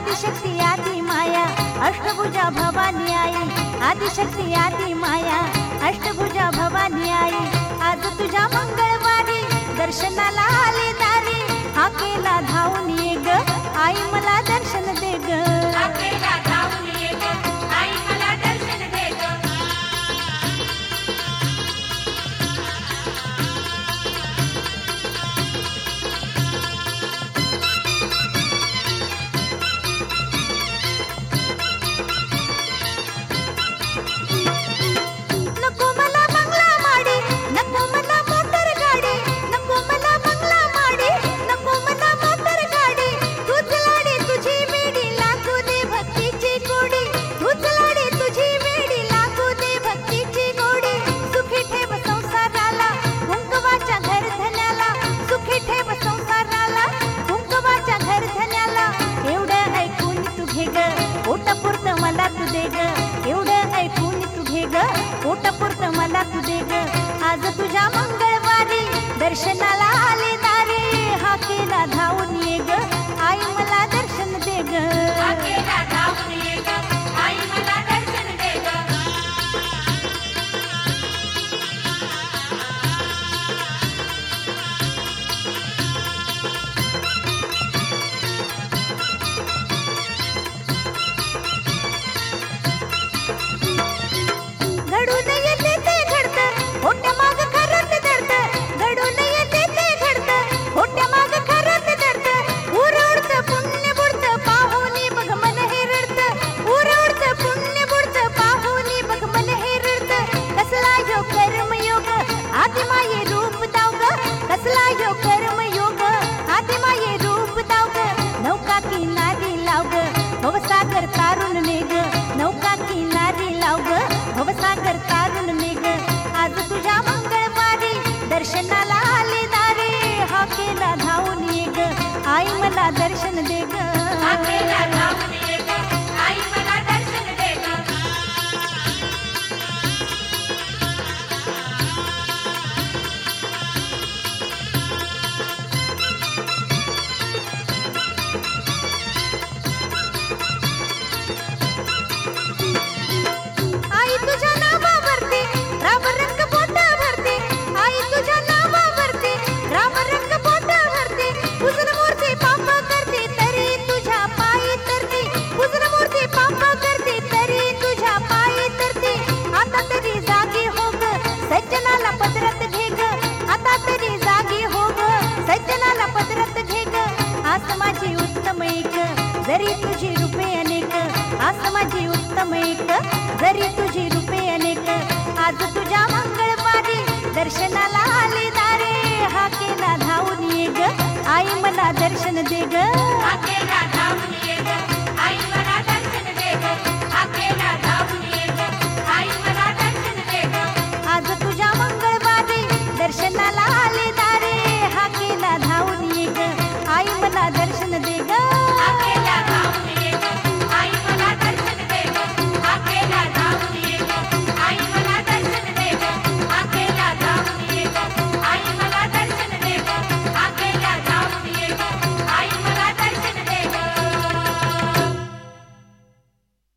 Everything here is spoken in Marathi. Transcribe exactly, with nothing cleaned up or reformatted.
आदिशक्ती आदि माया अष्टभुजा भवानी आई, आदिशक्ती आदि माया अष्टभुजा भवानी आई। आज तुझ्या मंगळवारी दर्शनाला आले दारी, हाकेला धावून ये ग आई मला दर्शन दे ग। हाकेला धावून ये ग आई मला दर्शन दे ग। नको मला बंगला माडी, नको मला मोटर गाडी, नको मला बंगला माडी, नको मला मोटर गाडी। तूच लाडी तुझी वेडी लागू दे भक्तीची गोडी, तूच लाडी तुझी वेडी लागू दे भक्तीची गोडी। सुखी ठेव संसाराला कुंकवाच्या घर धन्याला, सुखी ठेव संसाराला कुंकवाच्या घर धन्याला। एवढं ऐकून तू घे ग पोटापुरतं मला तू दे ग, एवढं ऐकून तू घे ग पोटापुरतं मला तू दे ग। आज तुझ्या मंगळवारी दर्शनाला आले दारी, हाकेला धावून ये ग आई मला दर्शन दे ग। हाकेला धावून ये ग आई मला दर्शन दे ग। घडून येते ते घडतं खोट्या माग खरंच दडतं, घडून येते ते घडतं खोट्या माग खरंच दडतं। उरवडतं पुण्य बुडतं पाहुनी बघ मन हे रडतं, उरवडतं पुण्य बुडतं पाहुनी बघ मन हे रडतं। कसला यो कर्मयोग आदिमाये रूप दाव ग, कसला यो कर्मयोग आदिमाये रूप दाव ग। नौका किनारी लाव ग भवसागर तारुण नेग, नौका किनारी लाव ग भवसागर तारुण नेग। आज तुझ्या मंगळवारी दर्शनाला आले दारी, हाकेला धावून ये ग आई मला दर्शन दे ग। हाकेला धावून ये ग आई मला दर्शन दे ग। आई तुझ्या नावावरती राम रंग बोटा भरते, आई तुझ्या नावावरती राम रंग बोटा भरते। पूजन मूर्ती पाप करते तरी तुझ्या पायी तरते, पूजन मूर्ती पाप करते तरी तुझ्या पायी तरते। आता तरी जागी हो ग सज्जनाला पदरात घे ग, आता तरी जागी हो ग सज्जनाला पदरात घे ग। आस माझी उत्तम एक जरी तुझी रूपे अनेक, आस माझी उत्तम एक जरी तुझी रूपे अनेक। आज तुझ्या मंगळवारी दर्शनाला आले दारे, हाकेला धावून ये ग आई मला दर्शन दे ग। हाकेला धावून ये ग आई मला